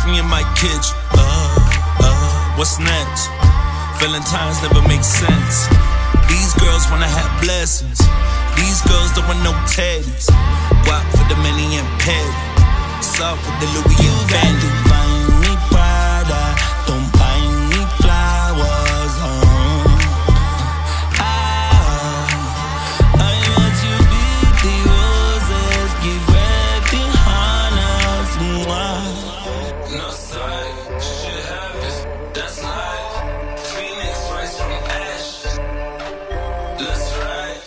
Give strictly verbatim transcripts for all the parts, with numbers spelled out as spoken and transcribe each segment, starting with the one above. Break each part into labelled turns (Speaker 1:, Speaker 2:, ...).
Speaker 1: me in my kitchen. Uh, uh, what's next? Valentine's never make sense. These girls wanna have blessings. These girls don't want no teddies. Walk for the many and petty. Suck with the Louis and Fendi.
Speaker 2: Buy me Prada, don't buy me flowers. Uh. Ah, I want you with the roses, give red the honors.
Speaker 1: No side, shit happens, that's life. Phoenix rise from ashes. Let's ride.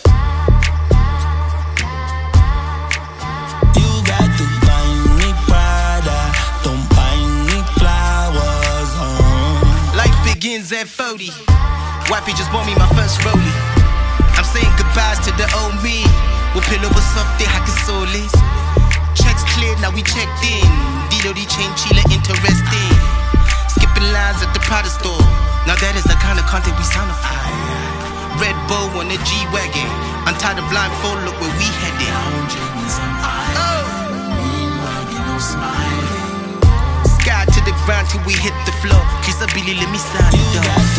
Speaker 2: You got to buy me Prada, don't buy me flowers. Uh.
Speaker 3: Life begins at forty. Wifey just bought me my first rollie. I'm saying goodbyes to the old me. We'll pillow with soft day, I can soles. Checks cleared, now we checked in. Dilo di chain chile interesting. Skipping lines at the Prada store. Now that is the kind of content we sound for. Red Bull on the G-Wagon. Untie the blindfold, look where we headed. Oh. Sky to the ground till we hit the floor. Kiss a Billy, let me sign it, dog.